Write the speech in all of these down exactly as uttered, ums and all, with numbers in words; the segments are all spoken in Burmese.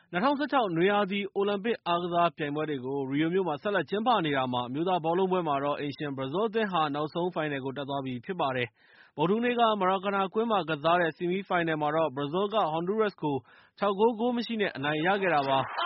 ၂၀၁၆ နွေရာသီအိုလံပစ်အားကစားပြိုင်ပွဲတွေကို ရီယိုမြို့မှာဆက်လက်ကျင်းပနေတာမှာ အမျိုးသားဘောလုံးပွဲမှာတော့ အိမ်ရှင်ဘရာဇီးအသင်းဟာ နောက်ဆုံးဖိုင်နယ်ကိုတက်သွားပြီဖြစ်ပါတယ်။ ဗုဒ္ဓဟူးနေ့က မရာကာနာကွင်းမှာကစားတဲ့ ဆီမီးဖိုင်နယ်မှာတော့ ဘရာဇီးက ဟွန်ဒူးရပ်စ်ကို ၆ ဂိုး ဂိုးမရှိ နဲ့ အနိုင်ရခဲ့တာပါ။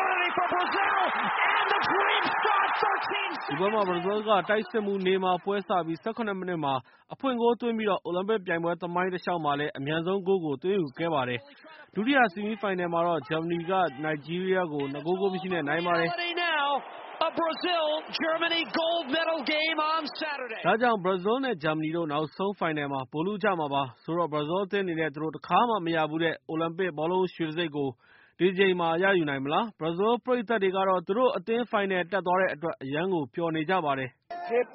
ဒီပွဲမှာ ဘရာဇီးက တိုက်စစ်မှူးနေမားပွဲစပြီး ၁၇ မိနစ်မှာ အဖွင့်ဂိုးသွင်းပြီး အိုလံပစ်ပြိုင်ပွဲသမိုင်းတလျှောက်မှာလည်း အမြန်ဆုံးဂိုးကို သွင်းယူခဲ့ပါတယ်။ ဒုတိယဆီမီးဖိုင်နယ်မှာတော့ ဂျာမနီက နိုင်ဂျီးရီးယားကို ၂ ဂိုး ဂိုးမရှိ နဲ့ နိုင်ပါတယ်။ ဒါကြောင့် ဘရာဇီး နဲ့ ဂျာမနီတို့ နောက်ဆုံးဖိုင်နယ်မှာ ဗိုလ်လုကြမှာပါ။ ဆိုတော့ ဘရာဇီးအသင်းအနေနဲ့ သူတို့တခါမှမရဖူးတဲ့ အိုလံပစ်ဘောလုံးရွှေတံဆိပ်ကို ဒီတကြိမ်မှာ ရယူနိုင်မလား။ ဘရာဇီးပရိသတ်တွေကတော့ သူတို့အသင်းဖိုင်နယ်တက်သွားတဲ့အတွက် အရမ်းကိုပျော်နေကြပါတယ်။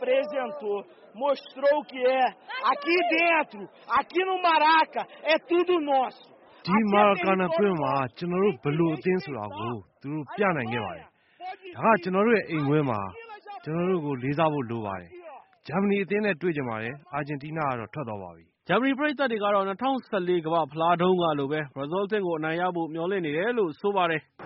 ဒီမာရာကာနာကွင်းမှာ ကျနော်တို့ ဘယ်လိုအသင်းဆိုတာကို သူတို့ပြနိုင်ခဲ့ပါတယ်။ ဒါက ကျနော်တို့ရဲ့ အိမ်ကွင်းပါ။ ကျနော်တို့ကို လေးစားဖို့လိုပါတယ်။ ဂျာမနီအသင်းနဲ့ တွေ့ချင်ပါတယ်။ အာဂျင်တီးနားကတော့ ထွက်သွားပါပြီ။ဂျာမနီပရိသတ်တွေကတော့ ၂၀၁၄ ကမ္ဘာ့ဖလားတုန်းကလိုပဲ ဘရာဇီးအသင်းကို အနိုင်ရဖို့ မျှော်လင့်နေတယ်လို့ ဆိုပါတယ်။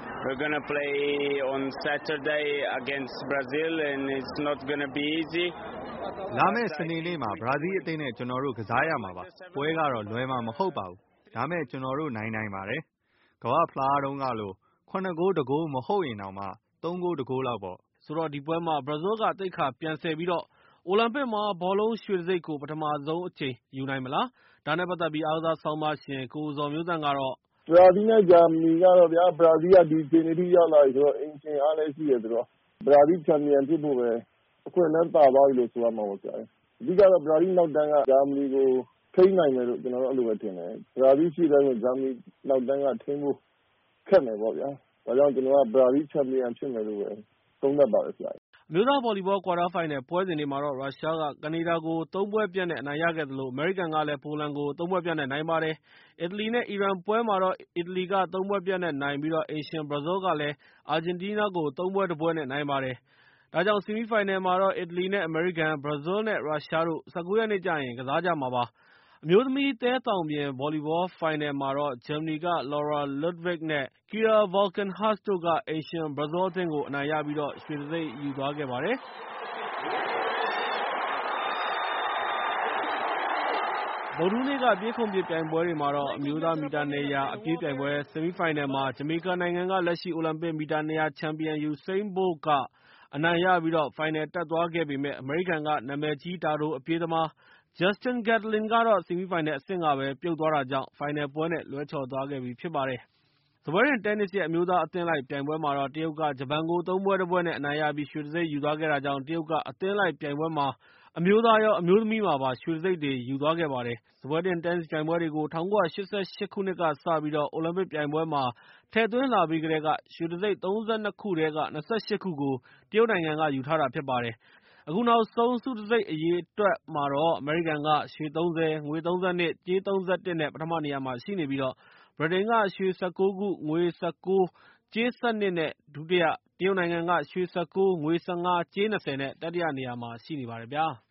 လာမယ့်စနေနေ့မှာ ဘရာဇီးအသင်းနဲ့ ကျနော်တို့ ကစားရမှာပါ။ ပွဲကတော့ လွယ်မှာမဟုတ်ပါဘူး။ ဒါပေမဲ့ ကျနော်တို့ နိုင်နိုင်ပါတယ်။ ကမ္ဘာ့ဖလားတုန်းကလို ၇ ဂိုး ၁ ဂိုး မဟုတ်ရင်တောင်မှ ၃ ဂိုး ၁ ဂိုးလောက်ပေါ့။ဆိုတော့ ဒီပွဲမှာ ဘရာဇီးက သိက္ခာပြန်ဆယ်ပြီး အိုလံပစ်မှာဘောလုံးရွှေတံဆိပ်ကို ပထမဆုံးအကြိမ်ယူနိုင်မလား။ ဒါနဲ့ပတ်သက်ပြီး အားကစားဆောင်းပါးရှင် ကိုဇော်မျိုးသန့်ကတော့ဘရာဇီး နဲ့ ဂျာမနီကတော့ဗျာ ဘရာဇီးက ဒီအခြေအနေအထိရောက်လာပြီဆိုတော့ အိမ်ရှင်အားလည်းရှိတယ်ဆိုတော့ ဘရာဇီးချန်ပီယံဖြစ်ဖို့ပဲ အခွင့်အလမ်းသာသွားပြီလို့ ဆိုရမှာပေါ့။ အဓိကတော့ ဘရာဇီးနောက်တန်းက ဂျာမနီကို ထိန်းနိုင်မယ်လို့ ကျနော်တော့ အဲလိုပဲထင်တယ်။ ဘရာဇီးရှေ့တန်းဆို ဂျာမနီနောက်တန်းက ထိန်းဖို့ခက်မယ်ပေါ့ဗျာ။ ဒါကြောင့် ကျနော်က ဘရာဇီးချန်ပီယံဖြစ်မယ်လို့ပဲ သုံးသပ်ပါတယ်။အမျိုးသားဗော်လီဘောကွာတားဖိုင်နယ်ပွဲစဉ်တွေမှာတော့ ရုရှားက ကနေဒါကို ၃ ပွဲပြတ် နဲ့ အနိုင်ရခဲ့သလို အမေရိကန်ကလည်း ပိုလန်ကို ၃ ပွဲပြတ် နဲ့ နိုင်ပါတယ်။ အီတလီ နဲ့ အီရန်ပွဲမှာတော့ အီတလီက ၃ ပွဲပြတ် နဲ့ နိုင်ပြီး အိမ်ရှင်ဘရာဇီးကလည်း အာဂျင်တီးနားကို ၃ ပွဲ ၁ ပွဲ နဲ့ နိုင်ပါတယ်။ ဒါကြောင့် ဆီမီးဖိုင်နယ်မှာတော့ အီတလီ နဲ့ အမေရိကန်၊ ဘရာဇီး နဲ့ ရုရှားတို့ ၁၉ ရက်နေ့ကျရင် ကစားကြမှာပါ။ အမျိုးသမီးသဲသောင်ပြင်ဗောလီဘောဖိုင်နယ်မှာတော့ ဂျာမနီက Laura Ludwig နဲ့ Kira Volkenhus တို့က အိမ်ရှင်ဘရာဇီးအသင်းကို အနိုင်ရပြီး ရွှေတံဆိပ်ယူသွားခဲ့ပါတယ်။ ဗုဒ္ဓဟူးနေ့က ပြေးခုန်ပစ်ပြိုင်ပွဲတွေမှာတော့ အမျိုးသားမီတာ ၂၀၀ အပြေးပြိုင်ပွဲ ဆီမီးဖိုင်နယ်မှာ ဂျမေကာနိုင်ငံက လက်ရှိအိုလံပစ်မီတာ ၂၀၀ ချန်ပီယံ ယူစိန်းဘိုလ်က အနိုင်ရပြီး ဖိုင်နယ်တက်သွားခဲ့ပေမယ့် အမေရိကန်က နာမည်ကြီးတာတိုအပြေးသမား Justin Gatlin ကတော့ ဆီမီးဖိုင်နယ်အဆင့်ကပဲ ပြုတ်သွားတာကြောင့် ဖိုင်နယ်ပွဲနဲ့ လွဲချော်သွားခဲ့ပြီဖြစ်ပါတယ်။ စားပွဲတင်တင်းနစ်ရဲ့ အမျိုးသားအသင်းလိုက်ပြိုင်ပွဲမှာတော့ တရုတ်က ဂျပန်ကို ၃ ပွဲ ၁ ပွဲ နဲ့ အနိုင်ရပြီး ရွှေတံဆိပ်ယူသွားခဲ့တာကြောင့် တရုတ်က အသင်းလိုက်ပြိုင်ပွဲမှာ အမျိုးသားရော အမျိုးသမီးမှာပါ ရွှေတံဆိပ်တွေယူသွားခဲ့ပါတယ်။ စားပွဲတင်တင်းနစ်ပြိုင်ပွဲတွေကို ၁၉၈၈ ခုနှစ်ကစပြီး အိုလံပစ်ပြိုင်ပွဲမှာ ထည့်သွင်းလာပြီးကတည်းက ရွှေတံဆိပ် ၃၂ ခုထဲက ၂၈ ခုကို တရုတ်နိုင်ငံက ယူထားတာဖြစ်ပါတယ်။ အခုနောက်ဆုံး ဆုတံဆိပ်အရေအတွက်မှာတော့ အမေရိကန်က ရွှေ ၃၀၊ ငွေ ၃၂၊ ကြေး ၃၁ နဲ့ ပထမနေရာမှာရှိနေပြီး ဗြိတိန်က ရွှေ ၁၉ ခု၊ ငွေ ၁၉၊ ကြေး ၁၂ နဲ့ ဒုတိယ၊ တရုတ်နိုင်ငံက ရွှေ ၁၉၊ ငွေ ၁၅၊ ကြေး ၂၀ နဲ့ တတိယနေရာမှာရှိနေပါတယ်ဗျာ။